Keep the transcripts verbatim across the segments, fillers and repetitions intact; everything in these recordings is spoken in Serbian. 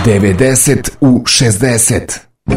devedeset u šezdeset.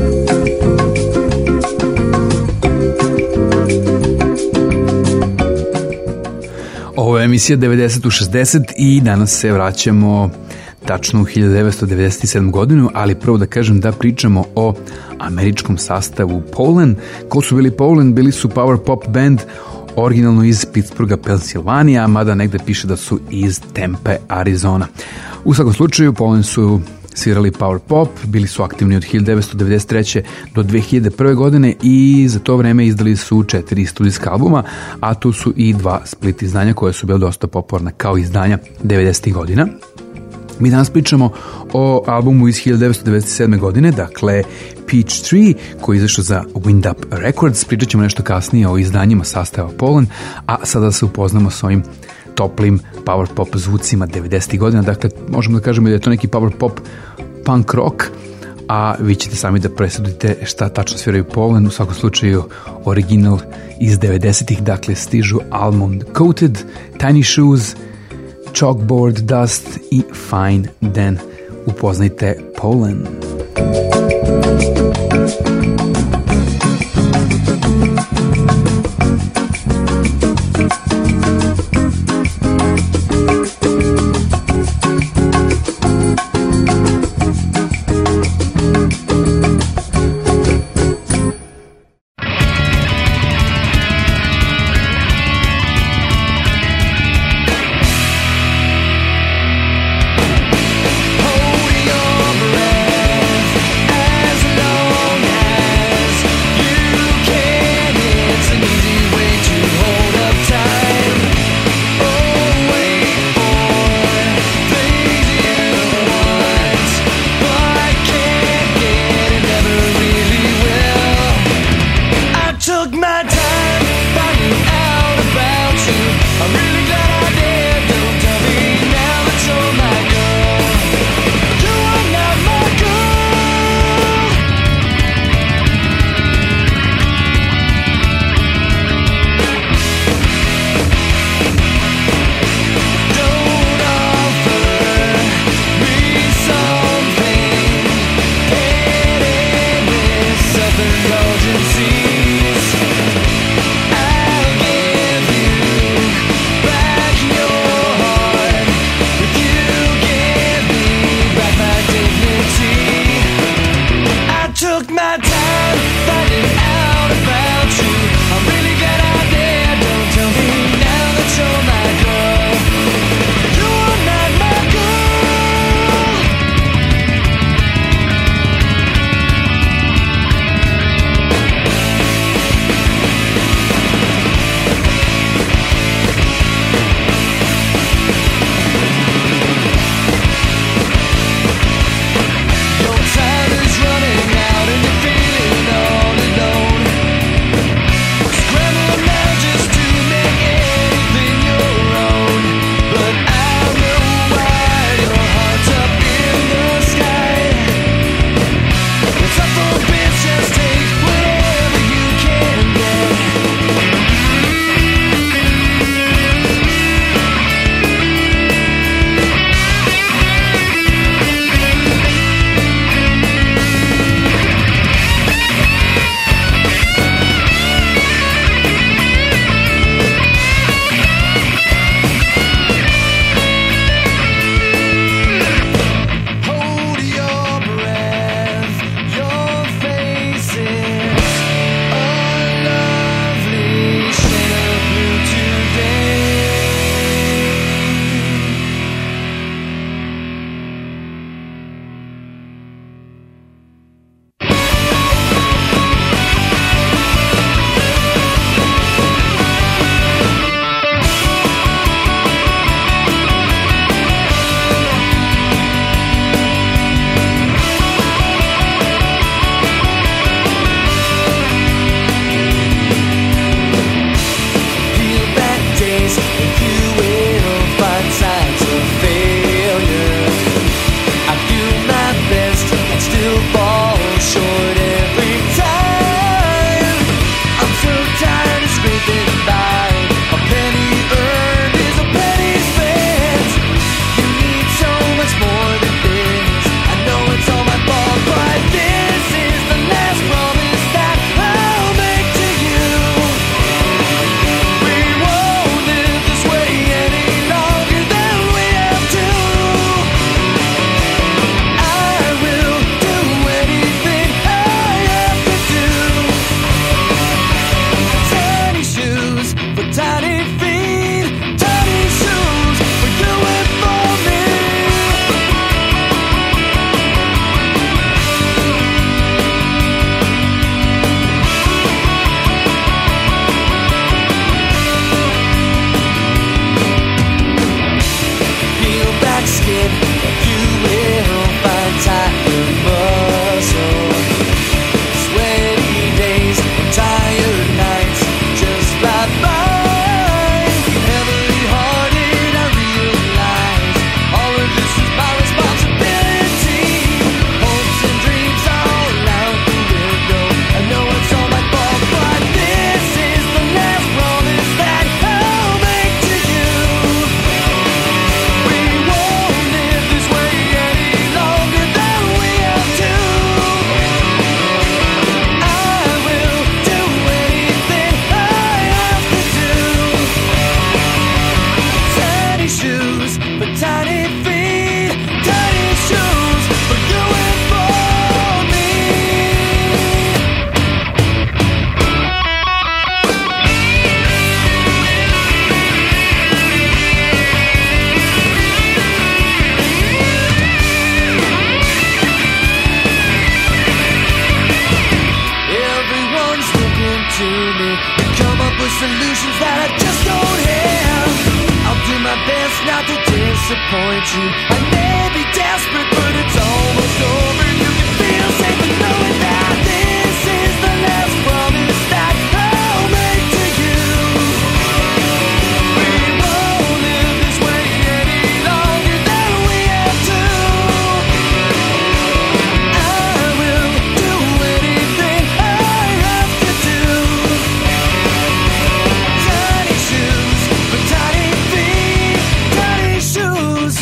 Ovo je emisija devedeset u šezdeset i danas se vraćamo tačno u hiljadu devetsto devedeset sedmu godinu, ali prvo da kažem da pričamo o američkom sastavu Pollen. Ko su bili Pollen? Bili su power pop band originalno iz Pittsburgha, Pensilvanija, mada negde piše da su iz Tempe, Arizona. U svakom slučaju, Pollen su svirali power pop, bili su aktivni od hiljadu devetsto devedeset treće do dve hiljade prve godine i za to vreme izdali su četiri studijska albuma, a tu su i dva split izdanja koja su bila dosta popularna kao izdanja devedesetih godina. Mi danas pričamo o albumu iz hiljadu devetsto devedeset sedme godine, dakle Peachtree, koji je izašao za Wind Up Records. Pričat ćemo nešto kasnije o izdanjima sastava Pollen, a sada se upoznamo s ovim toplim power pop zvucima devedesetih godina. Dakle, možemo da kažemo da je to neki power pop punk rock, a vi ćete sami da presudite šta tačno sviraju Pollen. U svakom slučaju original iz devedesetih, dakle stižu Almond Coated, Tiny Shoes, Chalkboard Dust i Fine Dan. Upoznajte Pollen. Hold your breath as long disappoint you. I may be desperate, but it's almost over. You can feel safe in knowing that this is the last promise that I'll make to you. We won't live this way any longer than we have to. I will do anything I have to do. Tiny shoes for tiny feet, tiny shoes.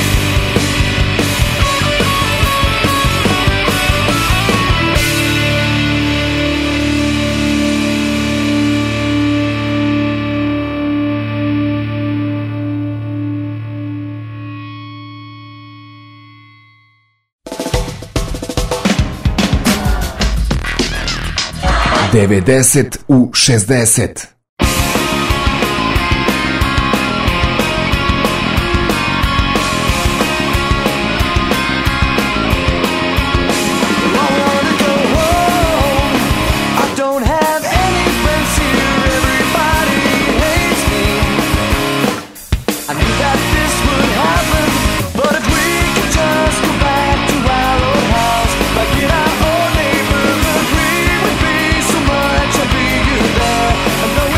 devedeset u šezdeset. I know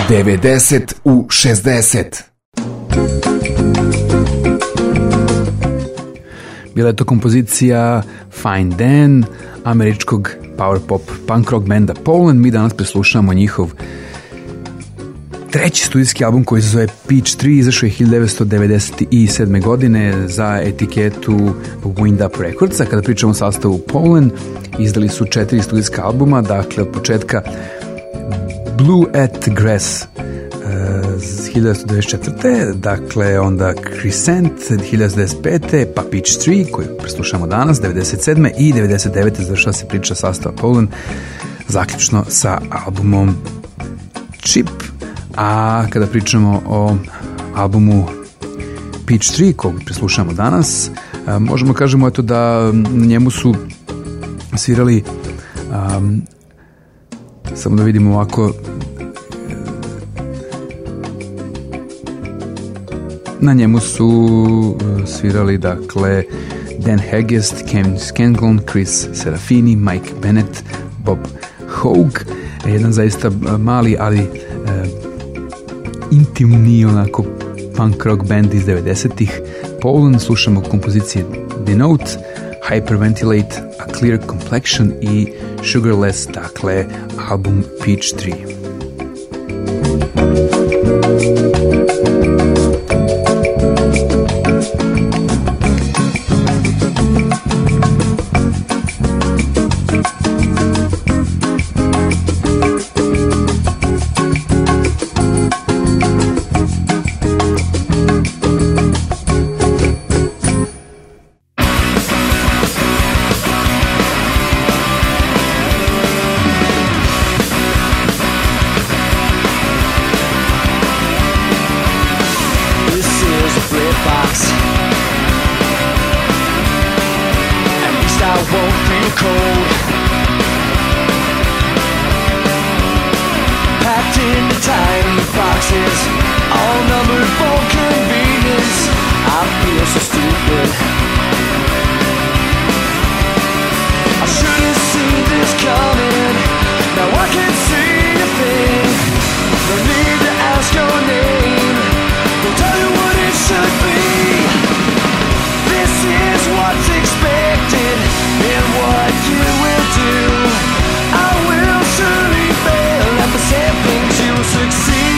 devedeset u šezdeset. Bila je to kompozicija Fine Dan, američkog power pop punk rock benda Poland. Mi danas preslušamo njihov treći studijski album koji se zove Peach Tree, izašao je hiljadu devetsto devedeset sedme. godine za etiketu Wind Up Records. A kada pričamo o sastavu Poland, izdali su četiri studijska albuma, dakle od početka Blue at Grass hiljadu devetsto devedeset četvrte. dakle onda Crescent hiljadu devetsto devedeset pete. pa Peach Tree koju preslušamo danas devedeset sedme. i devedeset devete. završava se priča sastava Poland zaključno sa albumom Chip. A kada pričamo o albumu Peach Tree kog preslušamo danas, možemo kažemo eto da na njemu su svirali um, samo da vidimo ovako, na njemu su svirali dakle Dan Hagest, Ken Scanlon, Chris Serafini, Mike Bennett, Bob Hogue, jedan zaista mali ali e, intimni onako punk rock band iz devedesetih. Poland, slušamo kompozicije Denote, Hyperventilate, A Clear Complexion i Sugarless, dakle album Peach Tree.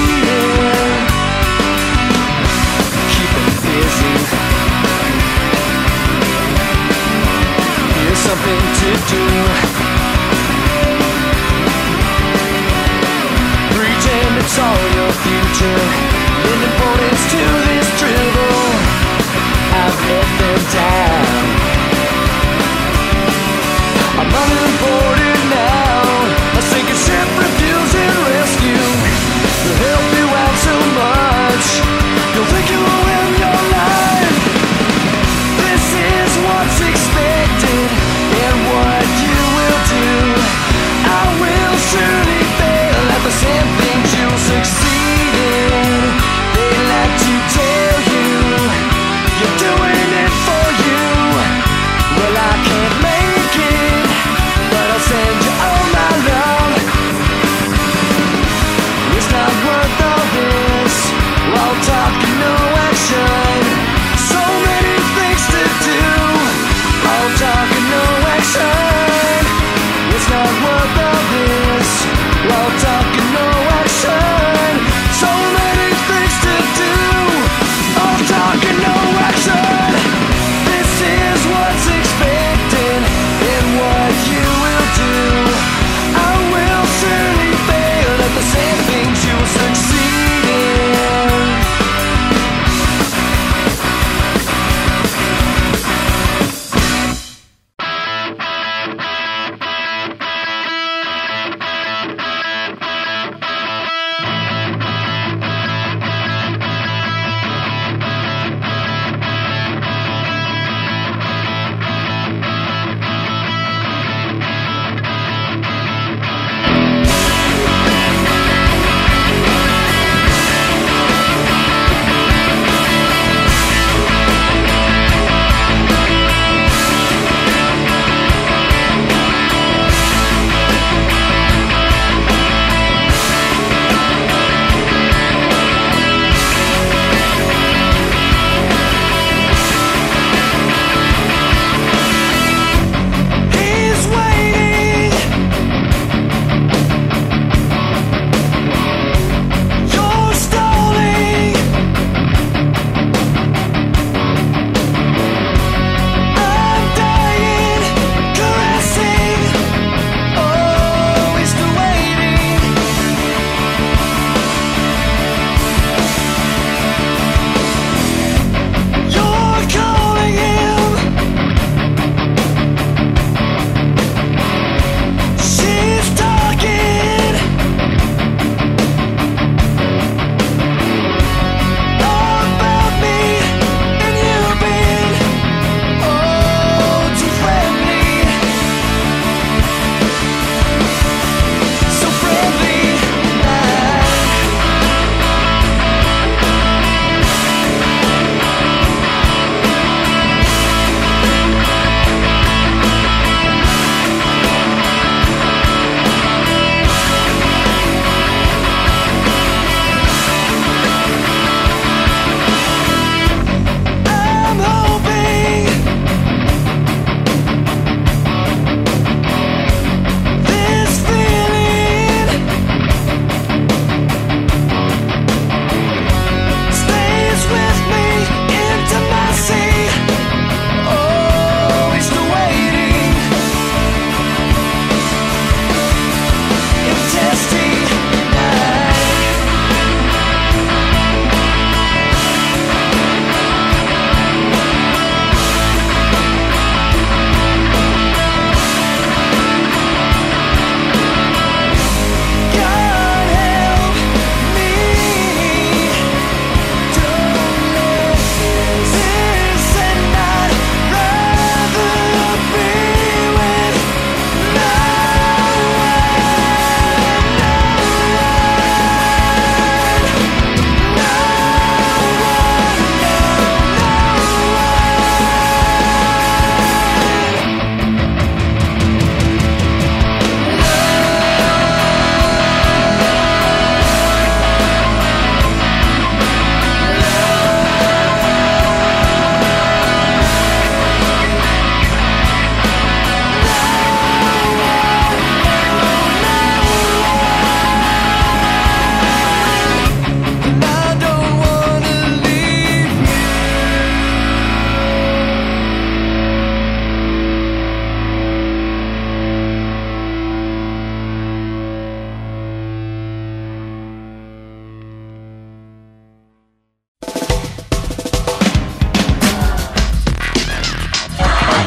Succeed in keeping busy.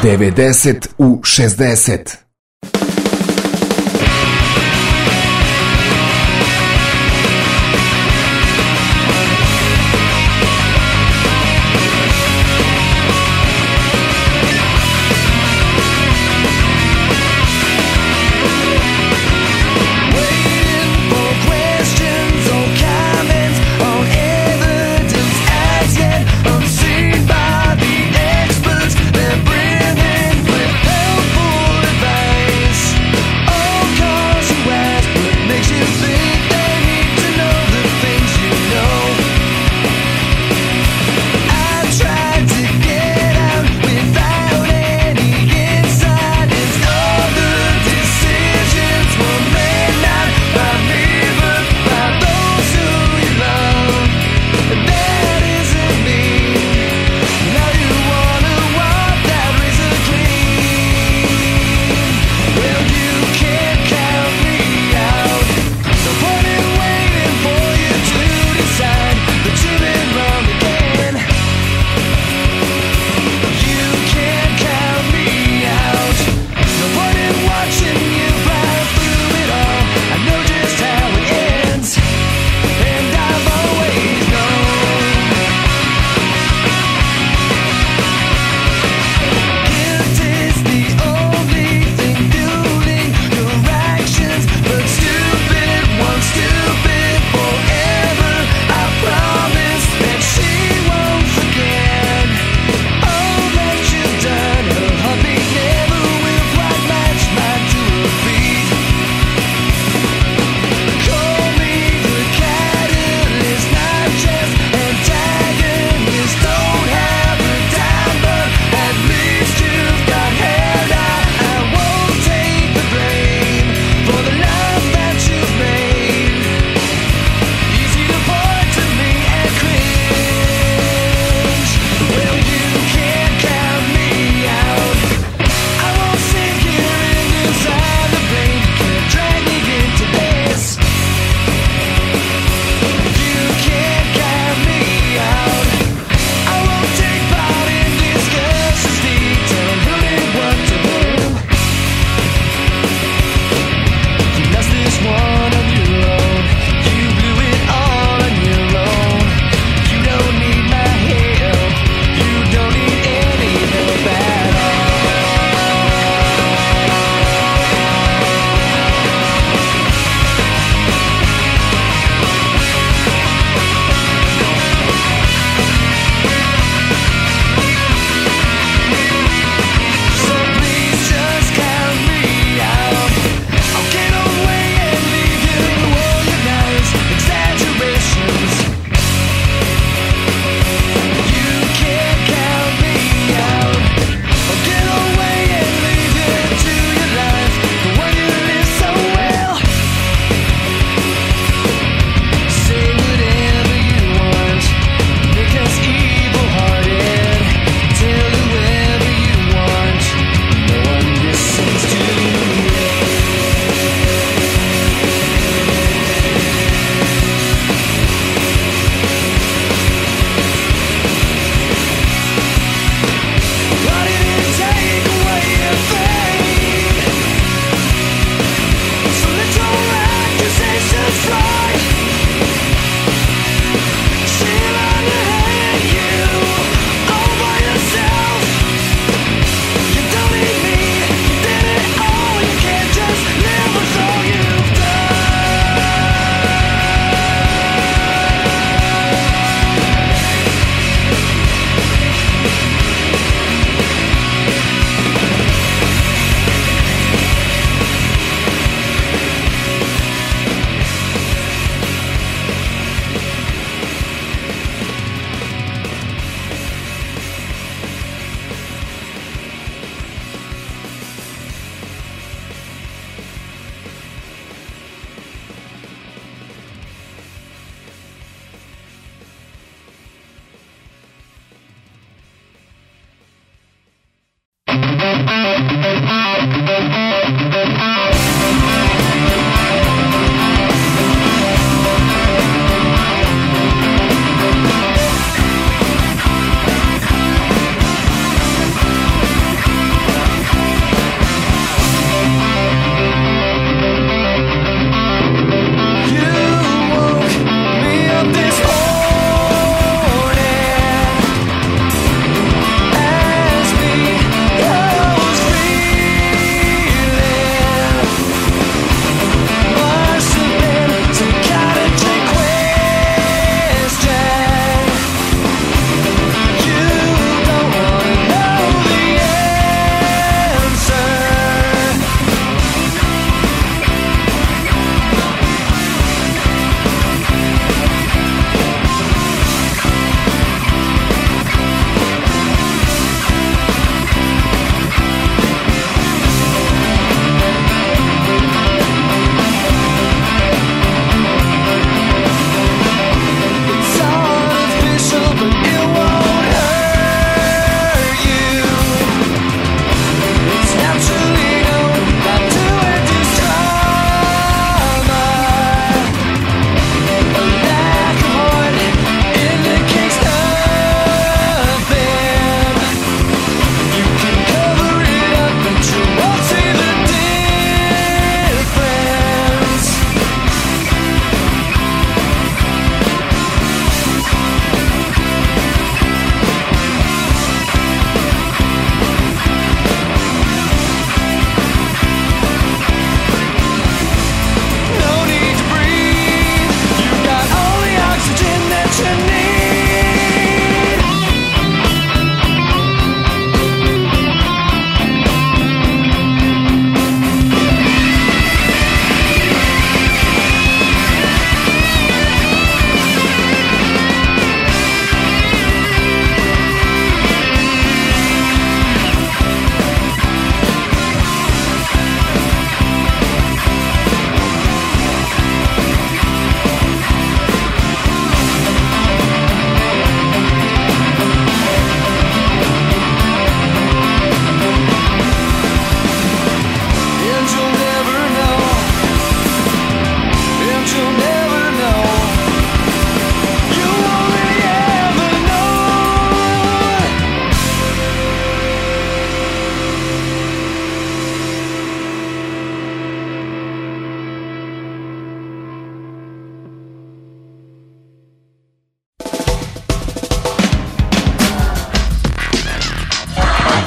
devedeset u šezdeset. Unseen by the experts, they're bringing with helpful advice.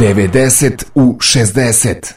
devedeset u šezdeset.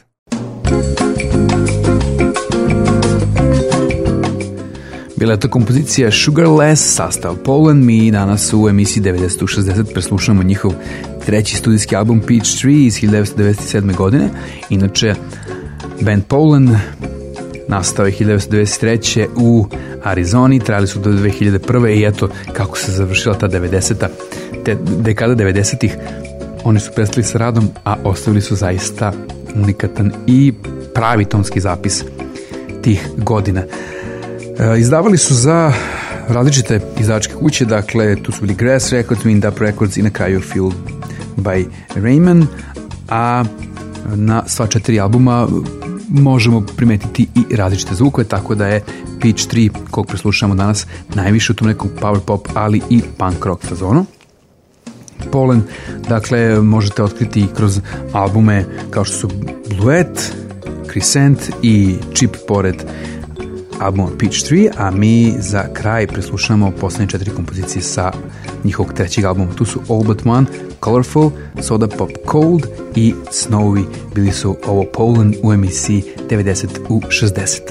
Bila je to kompozicija Sugarless, sastav Poland. Mi danas u emisiji devedeset u šezdeset preslušamo njihov treći studijski album Peachtree iz hiljadu devetsto devedeset sedme. godine. Inače, band Poland nastao je hiljadu devetsto devedeset treće u Arizoni, trajali su do dve hiljade prve. i eto kako se završila ta devedeseta, te dekada devedesetih. Oni su prestali sa radom, a ostavili su zaista unikatan i pravi tonski zapis tih godina. E, izdavali su za različite izdavačke kuće, dakle tu su bili Grass Records, Wind Up Records i na kraju Fueled by Raymond, a na sva četiri albuma možemo primetiti i različite zvukove, tako da je Peachtree, kog preslušamo danas, najviše u tom nekom power pop, ali i punk rock fazonu. Poland, dakle, možete otkriti i kroz albume kao što su Bluet, Crescent i Chip pored albuma Peachtree, a mi za kraj preslušamo poslednje četiri kompozicije sa njihovog trećeg albuma. Tu su All But One, Colorful, Soda Pop Cold i Snowy. Bili su ovo Poland u emisiji devedeset u šezdeset.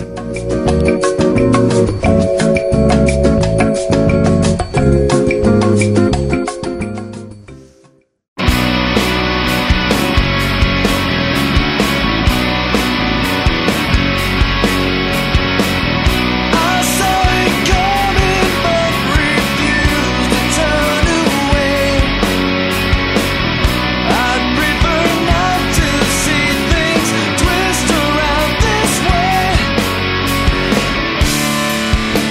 Twist around this way.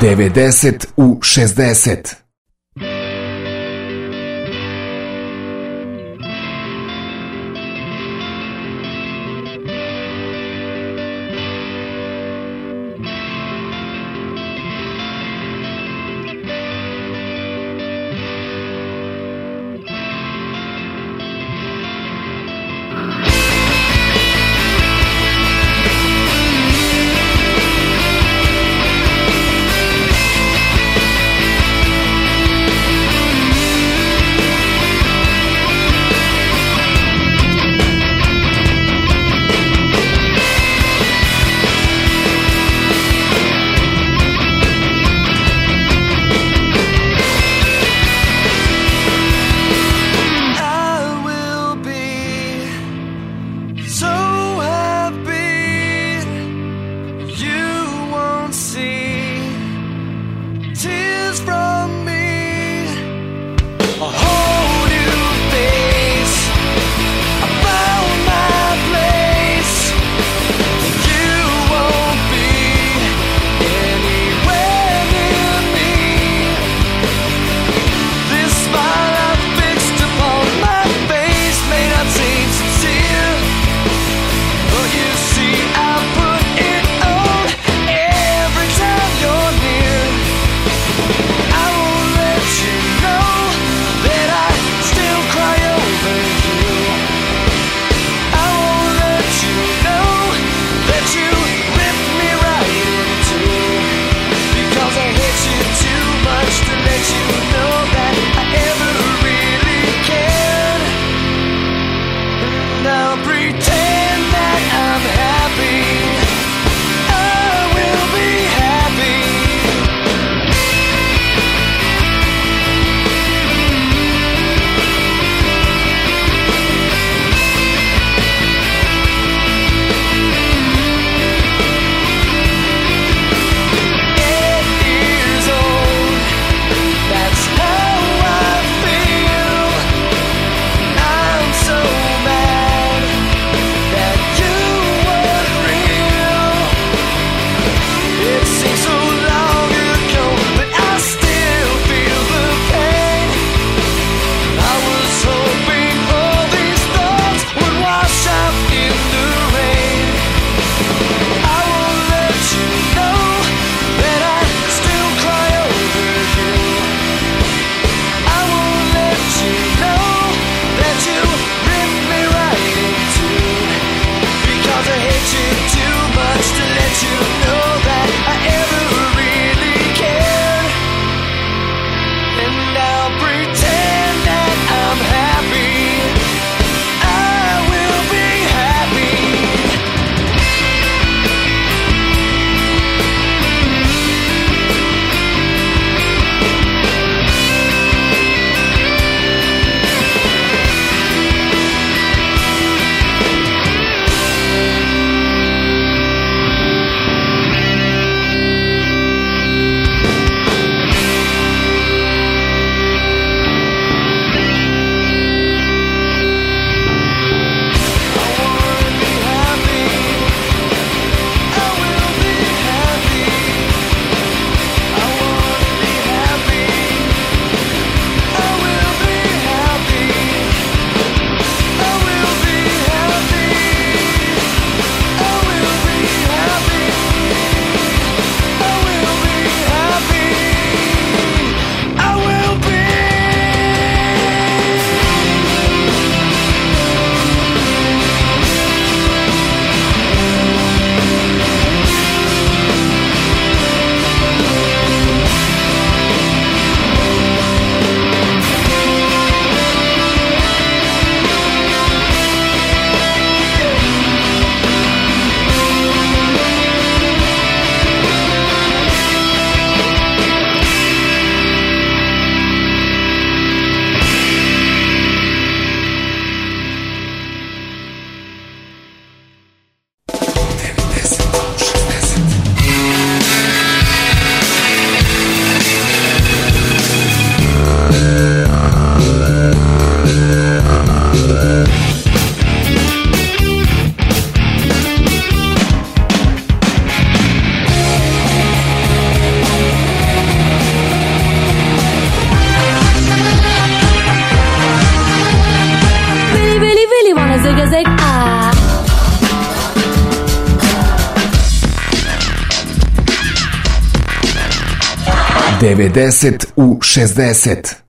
devedeset u šezdeset. Thank devedeset u šezdeset.